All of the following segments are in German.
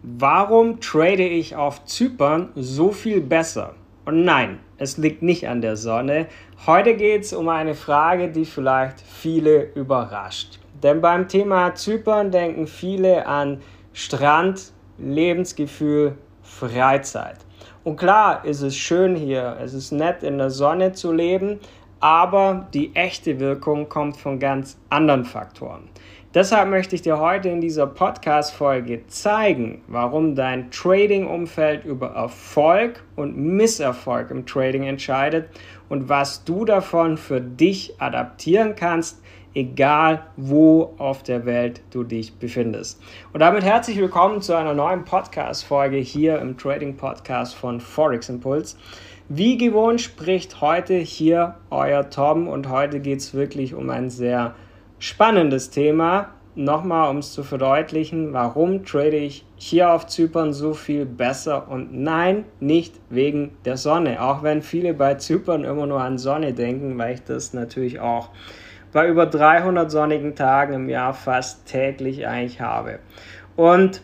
Warum trade ich auf Zypern so viel besser? Und nein, es liegt nicht an der Sonne. Heute geht es um eine Frage, die vielleicht viele überrascht. Denn beim Thema Zypern denken viele an Strand, Lebensgefühl, Freizeit. Und klar ist es schön hier, es ist nett in der Sonne zu leben, aber die echte Wirkung kommt von ganz anderen Faktoren. Deshalb möchte ich dir heute in dieser Podcast-Folge zeigen, warum dein Trading-Umfeld über Erfolg und Misserfolg im Trading entscheidet und was du davon für dich adaptieren kannst, egal wo auf der Welt du dich befindest. Und damit herzlich willkommen zu einer neuen Podcast-Folge hier im Trading-Podcast von Forex Impulse. Wie gewohnt spricht heute hier euer Tom und heute geht es wirklich um ein sehr spannendes Thema. Nochmal, um es zu verdeutlichen, warum trade ich hier auf Zypern so viel besser? Und nein, nicht wegen der Sonne. Auch wenn viele bei Zypern immer nur an Sonne denken, weil ich das natürlich auch bei über 300 sonnigen Tagen im Jahr fast täglich eigentlich habe. Und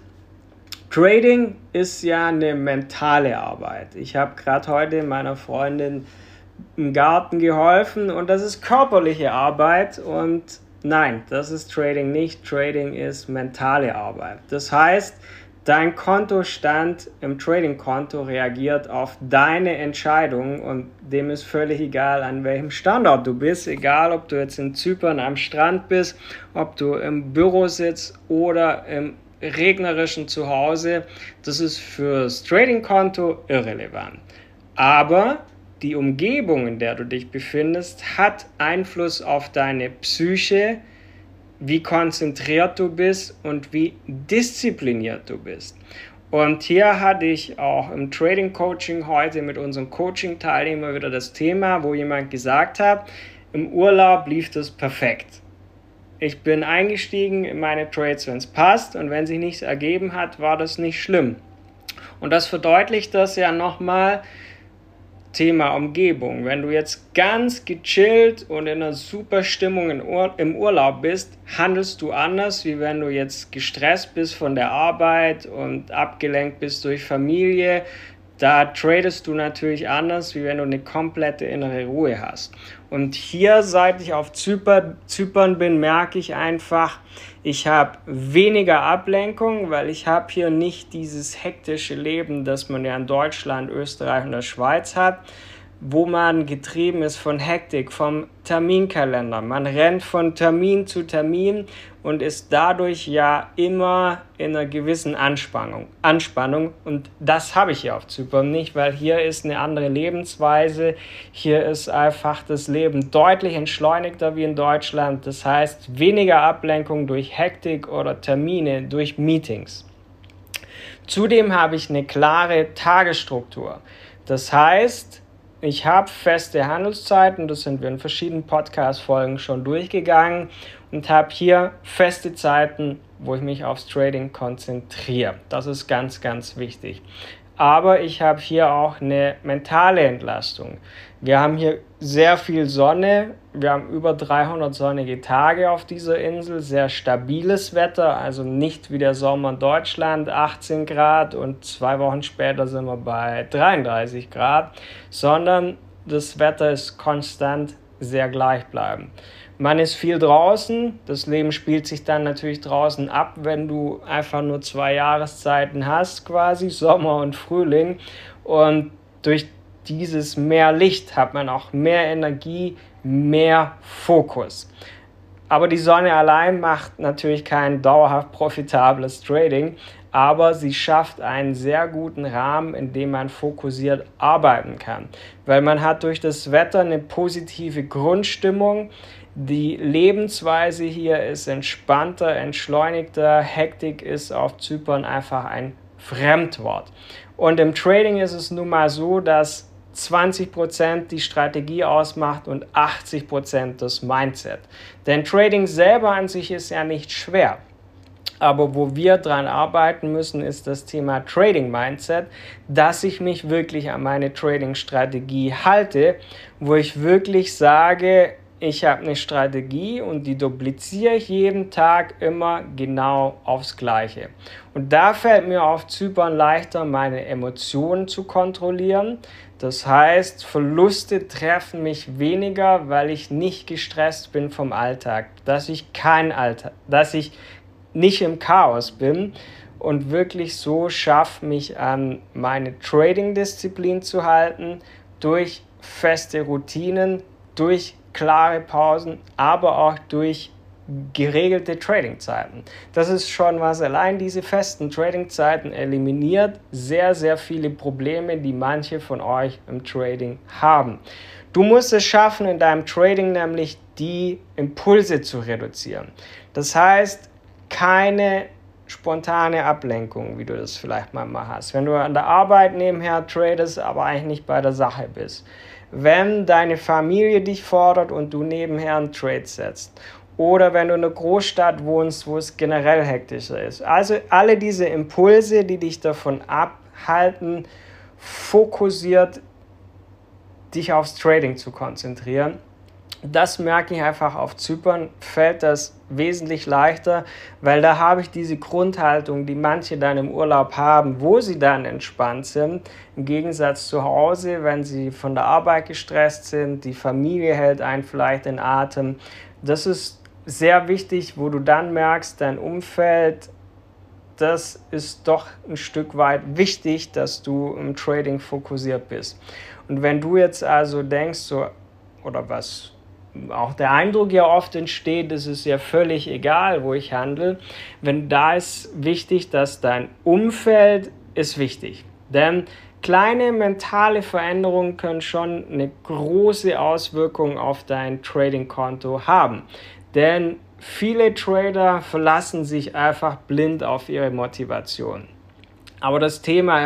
Trading ist ja eine mentale Arbeit. Ich habe gerade heute meiner Freundin im Garten geholfen und das ist körperliche Arbeit und nein, das ist Trading nicht. Trading ist mentale Arbeit. Das heißt, dein Kontostand im Trading-Konto reagiert auf deine Entscheidungen und dem ist völlig egal, an welchem Standort du bist. Egal, ob du jetzt in Zypern am Strand bist, ob du im Büro sitzt oder im regnerischen Zuhause. Das ist fürs Trading-Konto irrelevant. Aber die Umgebung, in der du dich befindest, hat Einfluss auf deine Psyche, wie konzentriert du bist und wie diszipliniert du bist. Und hier hatte ich auch im Trading-Coaching heute mit unseren Coaching-Teilnehmern wieder das Thema, wo jemand gesagt hat, im Urlaub lief das perfekt. Ich bin eingestiegen in meine Trades, wenn es passt und wenn sich nichts ergeben hat, war das nicht schlimm. Und das verdeutlicht das ja nochmal, Thema Umgebung. Wenn du jetzt ganz gechillt und in einer super Stimmung im Urlaub bist, handelst du anders, wie wenn du jetzt gestresst bist von der Arbeit und abgelenkt bist durch Familie. Da tradest du natürlich anders, wie wenn du eine komplette innere Ruhe hast. Und hier, seit ich auf Zypern bin, merke ich einfach, ich habe weniger Ablenkung, weil ich habe hier nicht dieses hektische Leben, das man ja in Deutschland, Österreich und der Schweiz hat, wo man getrieben ist von Hektik, vom Terminkalender. Man rennt von Termin zu Termin und ist dadurch ja immer in einer gewissen Anspannung. Und das habe ich hier auf Zypern nicht, weil hier ist eine andere Lebensweise. Hier ist einfach das Leben deutlich entschleunigter wie in Deutschland. Das heißt, weniger Ablenkung durch Hektik oder Termine, durch Meetings. Zudem habe ich eine klare Tagesstruktur. Das heißt, ich habe feste Handelszeiten, das sind wir in verschiedenen Podcast-Folgen schon durchgegangen und habe hier feste Zeiten, wo ich mich aufs Trading konzentriere. Das ist ganz, ganz wichtig. Aber ich habe hier auch eine mentale Entlastung. Wir haben hier sehr viel Sonne. Wir haben über 300 sonnige Tage auf dieser Insel, sehr stabiles Wetter, also nicht wie der Sommer in Deutschland, 18 Grad und 2 Wochen später sind wir bei 33 Grad, sondern das Wetter ist konstant sehr gleichbleibend. Man ist viel draußen, das Leben spielt sich dann natürlich draußen ab, wenn du einfach nur 2 Jahreszeiten hast, quasi Sommer und Frühling, und durch dieses mehr Licht hat man auch mehr Energie, mehr Fokus. Aber die Sonne allein macht natürlich kein dauerhaft profitables Trading, aber sie schafft einen sehr guten Rahmen, in dem man fokussiert arbeiten kann. Weil man hat durch das Wetter eine positive Grundstimmung, die Lebensweise hier ist entspannter, entschleunigter, Hektik ist auf Zypern einfach ein Fremdwort. Und im Trading ist es nun mal so, dass 20% die Strategie ausmacht und 80% das Mindset. Denn Trading selber an sich ist ja nicht schwer. Aber wo wir dran arbeiten müssen, ist das Thema Trading Mindset, dass ich mich wirklich an meine Trading-Strategie halte, wo ich wirklich sage, ich habe eine Strategie und die dupliziere ich jeden Tag immer genau aufs Gleiche. Und da fällt mir auf Zypern leichter, meine Emotionen zu kontrollieren. Das heißt, Verluste treffen mich weniger, weil ich nicht gestresst bin vom Alltag, dass ich nicht im Chaos bin und wirklich so schaffe, mich an meine Trading-Disziplin zu halten, durch feste Routinen, durch klare Pausen, aber auch durch geregelte Tradingzeiten. Das ist schon was. Allein diese festen Tradingzeiten eliminiert sehr, sehr viele Probleme, die manche von euch im Trading haben. Du musst es schaffen, in deinem Trading nämlich die Impulse zu reduzieren. Das heißt, keine spontane Ablenkung, wie du das vielleicht mal hast. Wenn du an der Arbeit nebenher tradest, aber eigentlich nicht bei der Sache bist. Wenn deine Familie dich fordert und du nebenher einen Trade setzt. Oder wenn du in einer Großstadt wohnst, wo es generell hektischer ist. Also alle diese Impulse, die dich davon abhalten, fokussiert dich aufs Trading zu konzentrieren. Das merke ich einfach, auf Zypern fällt das wesentlich leichter, weil da habe ich diese Grundhaltung, die manche dann im Urlaub haben, wo sie dann entspannt sind, im Gegensatz zu Hause, wenn sie von der Arbeit gestresst sind, die Familie hält einen vielleicht in Atem. Das ist sehr wichtig, wo du dann merkst, dein Umfeld, das ist doch ein Stück weit wichtig, dass du im Trading fokussiert bist. Und wenn du jetzt also denkst, so, oder was auch der Eindruck ja oft entsteht, es ist ja völlig egal, wo ich handle, wenn da ist wichtig, dass dein Umfeld ist wichtig. Denn kleine mentale Veränderungen können schon eine große Auswirkung auf dein Trading-Konto haben. Denn viele Trader verlassen sich einfach blind auf ihre Motivation. Aber das Thema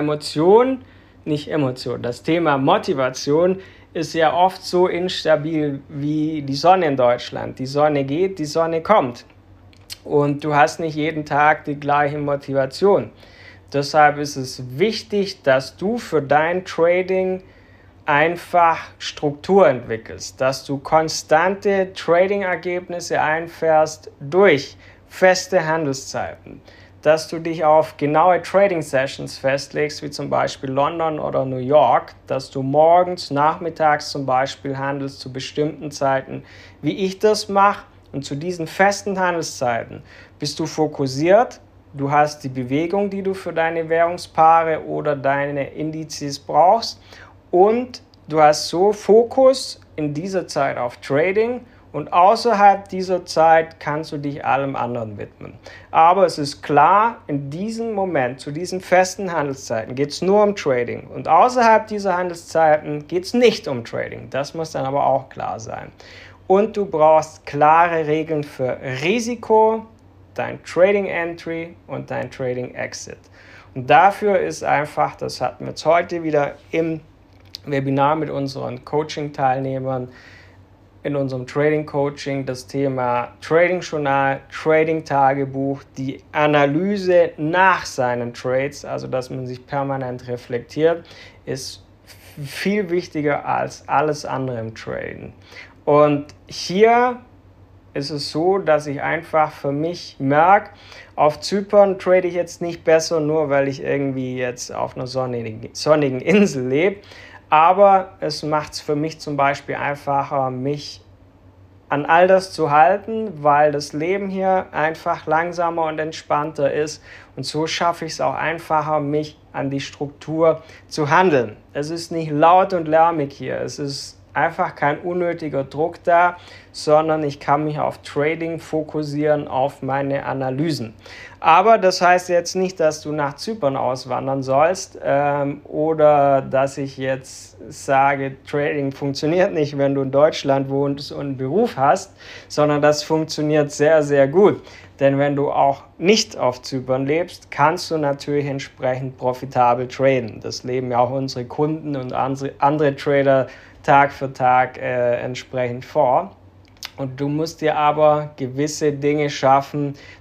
das Thema Motivation ist ja oft so instabil wie die Sonne in Deutschland. Die Sonne geht, die Sonne kommt. Und du hast nicht jeden Tag die gleiche Motivation. Deshalb ist es wichtig, dass du für dein Trading einfach Struktur entwickelst, dass du konstante Trading-Ergebnisse einfährst durch feste Handelszeiten, dass du dich auf genaue Trading-Sessions festlegst, wie zum Beispiel London oder New York, dass du morgens, nachmittags zum Beispiel handelst zu bestimmten Zeiten, wie ich das mache. Und zu diesen festen Handelszeiten bist du fokussiert, du hast die Bewegung, die du für deine Währungspaare oder deine Indizes brauchst, und du hast so Fokus in dieser Zeit auf Trading, und außerhalb dieser Zeit kannst du dich allem anderen widmen. Aber es ist klar, in diesem Moment, zu diesen festen Handelszeiten, geht es nur um Trading. Und außerhalb dieser Handelszeiten geht es nicht um Trading. Das muss dann aber auch klar sein. Und du brauchst klare Regeln für Risiko, dein Trading Entry und dein Trading Exit. Und dafür ist einfach, das hatten wir jetzt heute wieder im Webinar mit unseren Coaching-Teilnehmern, in unserem Trading-Coaching, das Thema Trading-Journal, Trading-Tagebuch, die Analyse nach seinen Trades, also dass man sich permanent reflektiert, ist viel wichtiger als alles andere im Trading. Und hier ist es so, dass ich einfach für mich merke, auf Zypern trade ich jetzt nicht besser, nur weil ich irgendwie jetzt auf einer sonnigen Insel lebe. Aber es macht es für mich zum Beispiel einfacher, mich an all das zu halten, weil das Leben hier einfach langsamer und entspannter ist. Und so schaffe ich es auch einfacher, mich an die Struktur zu handeln. Es ist nicht laut und lärmig hier. Es ist einfach kein unnötiger Druck da, sondern ich kann mich auf Trading fokussieren, auf meine Analysen. Aber das heißt jetzt nicht, dass du nach Zypern auswandern sollst oder dass ich jetzt sage, Trading funktioniert nicht, wenn du in Deutschland wohnst und einen Beruf hast, sondern das funktioniert sehr, sehr gut. Denn wenn du auch nicht auf Zypern lebst, kannst du natürlich entsprechend profitabel traden. Das leben ja auch unsere Kunden und andere Trader Tag für Tag entsprechend vor. Und du musst dir aber gewisse Dinge schaffen,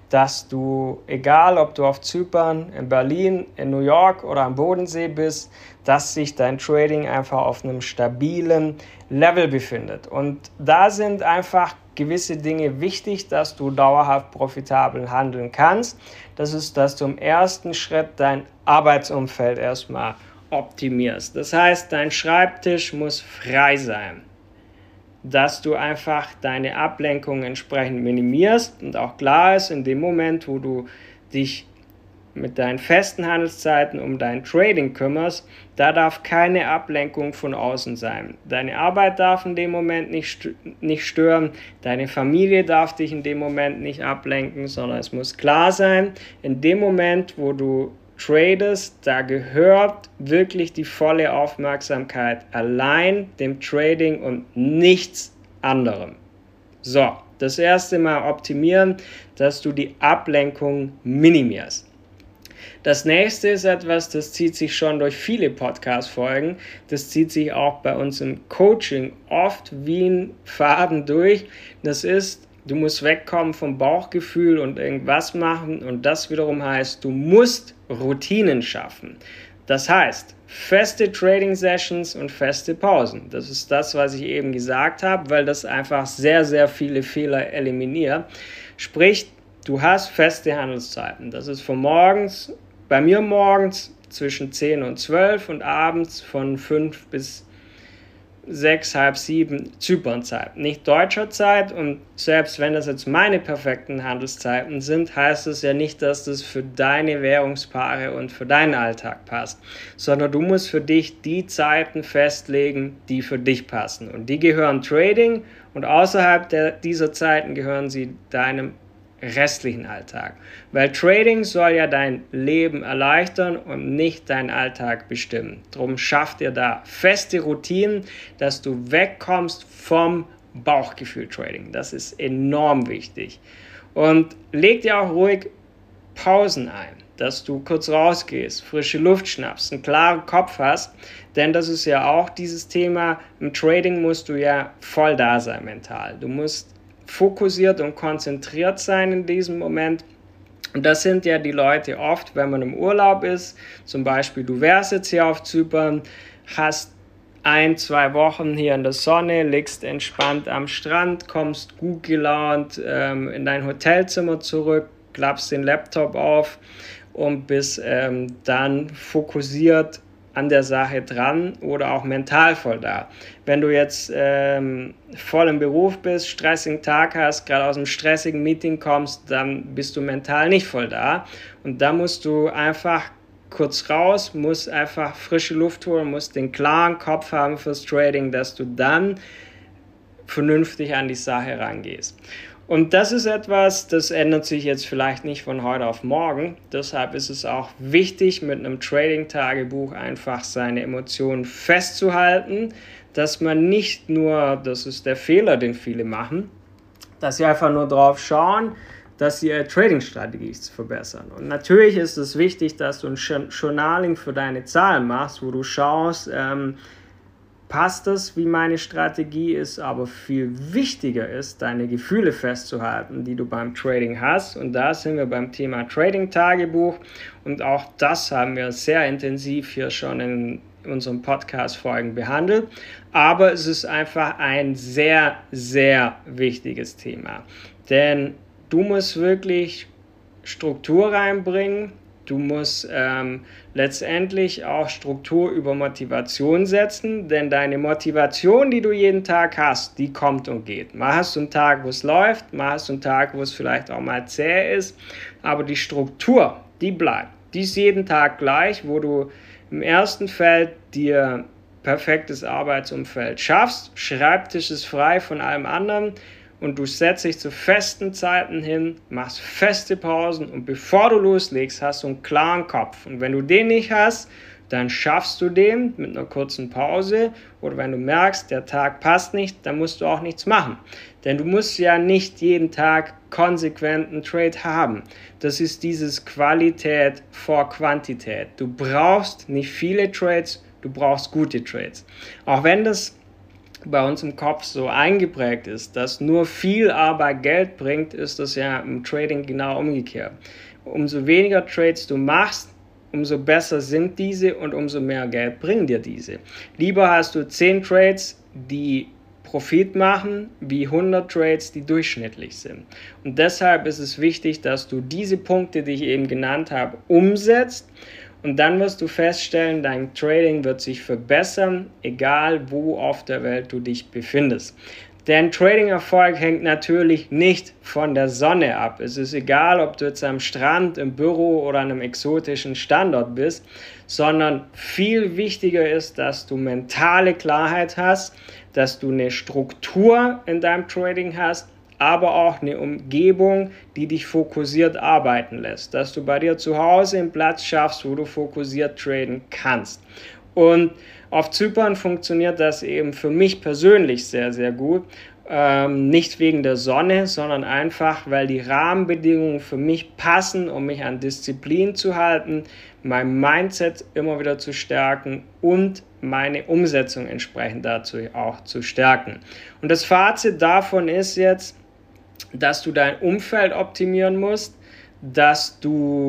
dass du, egal ob du auf Zypern, in Berlin, in New York oder am Bodensee bist, dass sich dein Trading einfach auf einem stabilen Level befindet. Und da sind einfach gewisse Dinge wichtig, dass du dauerhaft profitabel handeln kannst. Das ist, dass du im ersten Schritt dein Arbeitsumfeld erstmal optimierst. Das heißt, dein Schreibtisch muss frei sein, dass du einfach deine Ablenkung entsprechend minimierst und auch klar ist, in dem Moment, wo du dich mit deinen festen Handelszeiten um dein Trading kümmerst, da darf keine Ablenkung von außen sein. Deine Arbeit darf in dem Moment nicht stören, deine Familie darf dich in dem Moment nicht ablenken, sondern es muss klar sein, in dem Moment, wo du tradest, da gehört wirklich die volle Aufmerksamkeit allein dem Trading und nichts anderem. So, das erste Mal optimieren, dass du die Ablenkung minimierst. Das nächste ist etwas, das zieht sich schon durch viele Podcast-Folgen. Das zieht sich auch bei uns im Coaching oft wie ein Faden durch. Das ist, du musst wegkommen vom Bauchgefühl und irgendwas machen. Und das wiederum heißt, du musst Routinen schaffen. Das heißt, feste Trading-Sessions und feste Pausen. Das ist das, was ich eben gesagt habe, weil das einfach sehr, sehr viele Fehler eliminiert. Sprich, du hast feste Handelszeiten. Das ist von morgens, bei mir morgens zwischen 10 und 12 und abends von 5 bis 6, halb 7 Zypernzeit. Nicht deutscher Zeit, und selbst wenn das jetzt meine perfekten Handelszeiten sind, heißt es ja nicht, dass das für deine Währungspaare und für deinen Alltag passt, sondern du musst für dich die Zeiten festlegen, die für dich passen. Und die gehören Trading, und außerhalb dieser Zeiten gehören sie deinem restlichen Alltag. Weil Trading soll ja dein Leben erleichtern und nicht deinen Alltag bestimmen. Darum schafft ihr da feste Routinen, dass du wegkommst vom Bauchgefühl-Trading. Das ist enorm wichtig. Und leg dir auch ruhig Pausen ein, dass du kurz rausgehst, frische Luft schnappst, einen klaren Kopf hast, denn das ist ja auch dieses Thema, im Trading musst du ja voll da sein mental. Du musst fokussiert und konzentriert sein in diesem Moment. Und das sind ja die Leute oft, wenn man im Urlaub ist, zum Beispiel du wärst jetzt hier auf Zypern, hast 1-2 Wochen hier in der Sonne, liegst entspannt am Strand, kommst gut gelaunt in dein Hotelzimmer zurück, klappst den Laptop auf und bist dann fokussiert an der Sache dran oder auch mental voll da. Wenn du jetzt voll im Beruf bist, stressigen Tag hast, gerade aus einem stressigen Meeting kommst, dann bist du mental nicht voll da. Und da musst du einfach kurz raus, musst einfach frische Luft holen, musst den klaren Kopf haben fürs Trading, dass du dann vernünftig an die Sache rangehst. Und das ist etwas, das ändert sich jetzt vielleicht nicht von heute auf morgen. Deshalb ist es auch wichtig, mit einem Trading-Tagebuch einfach seine Emotionen festzuhalten, dass man nicht nur, das ist der Fehler, den viele machen, dass sie einfach nur drauf schauen, dass sie ihre Trading-Strategie verbessern. Und natürlich ist es wichtig, dass du ein Journaling für deine Zahlen machst, wo du schaust, passt das, wie meine Strategie ist, aber viel wichtiger ist, deine Gefühle festzuhalten, die du beim Trading hast. Und da sind wir beim Thema Trading-Tagebuch. Und auch das haben wir sehr intensiv hier schon in unseren Podcast-Folgen behandelt. Aber es ist einfach ein sehr, sehr wichtiges Thema. Denn du musst wirklich Struktur reinbringen. Du musst letztendlich auch Struktur über Motivation setzen, denn deine Motivation, die du jeden Tag hast, die kommt und geht. Mal hast du einen Tag, wo es läuft, mal hast du einen Tag, wo es vielleicht auch mal zäh ist, aber die Struktur, die bleibt. Die ist jeden Tag gleich, wo du im ersten Feld dir perfektes Arbeitsumfeld schaffst, Schreibtisch ist frei von allem anderen, und du setzt dich zu festen Zeiten hin, machst feste Pausen, und bevor du loslegst, hast du einen klaren Kopf. Und wenn du den nicht hast, dann schaffst du den mit einer kurzen Pause, oder wenn du merkst, der Tag passt nicht, dann musst du auch nichts machen. Denn du musst ja nicht jeden Tag konsequent einen Trade haben. Das ist dieses Qualität vor Quantität. Du brauchst nicht viele Trades, du brauchst gute Trades. Auch wenn das bei uns im Kopf so eingeprägt ist, dass nur viel Arbeit Geld bringt, ist das ja im Trading genau umgekehrt. Umso weniger Trades du machst, umso besser sind diese und umso mehr Geld bringen dir diese. Lieber hast du 10 Trades, die Profit machen, wie 100 Trades, die durchschnittlich sind. Und deshalb ist es wichtig, dass du diese Punkte, die ich eben genannt habe, umsetzt. Und dann wirst du feststellen, dein Trading wird sich verbessern, egal wo auf der Welt du dich befindest. Denn Trading-Erfolg hängt natürlich nicht von der Sonne ab. Es ist egal, ob du jetzt am Strand, im Büro oder an einem exotischen Standort bist, sondern viel wichtiger ist, dass du mentale Klarheit hast, dass du eine Struktur in deinem Trading hast, aber auch eine Umgebung, die dich fokussiert arbeiten lässt. Dass du bei dir zu Hause einen Platz schaffst, wo du fokussiert traden kannst. Und auf Zypern funktioniert das eben für mich persönlich sehr, sehr gut. Nicht wegen der Sonne, sondern einfach, weil die Rahmenbedingungen für mich passen, um mich an Disziplin zu halten, mein Mindset immer wieder zu stärken und meine Umsetzung entsprechend dazu auch zu stärken. Und das Fazit davon ist jetzt, dass du dein Umfeld optimieren musst, dass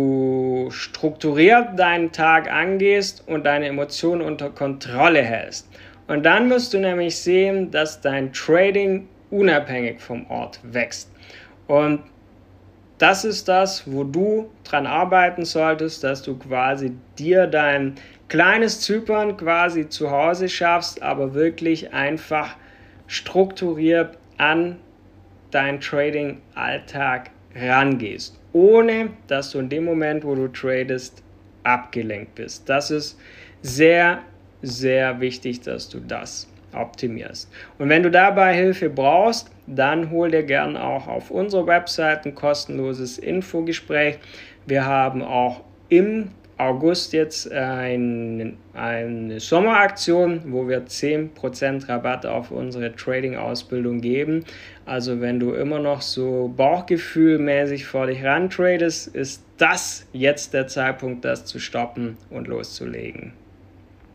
du strukturiert deinen Tag angehst und deine Emotionen unter Kontrolle hältst. Und dann wirst du nämlich sehen, dass dein Trading unabhängig vom Ort wächst. Und das ist das, wo du dran arbeiten solltest, dass du quasi dir dein kleines Zypern quasi zu Hause schaffst, aber wirklich einfach strukturiert an deinen Trading-Alltag rangehst, ohne dass du in dem Moment, wo du tradest, abgelenkt bist. Das ist sehr, sehr wichtig, dass du das optimierst. Und wenn du dabei Hilfe brauchst, dann hol dir gern auch auf unserer Website ein kostenloses Infogespräch. Wir haben auch im August jetzt eine Sommeraktion, wo wir 10% Rabatt auf unsere Trading-Ausbildung geben. Also wenn du immer noch so bauchgefühlmäßig vor dich ran tradest, ist das jetzt der Zeitpunkt, das zu stoppen und loszulegen.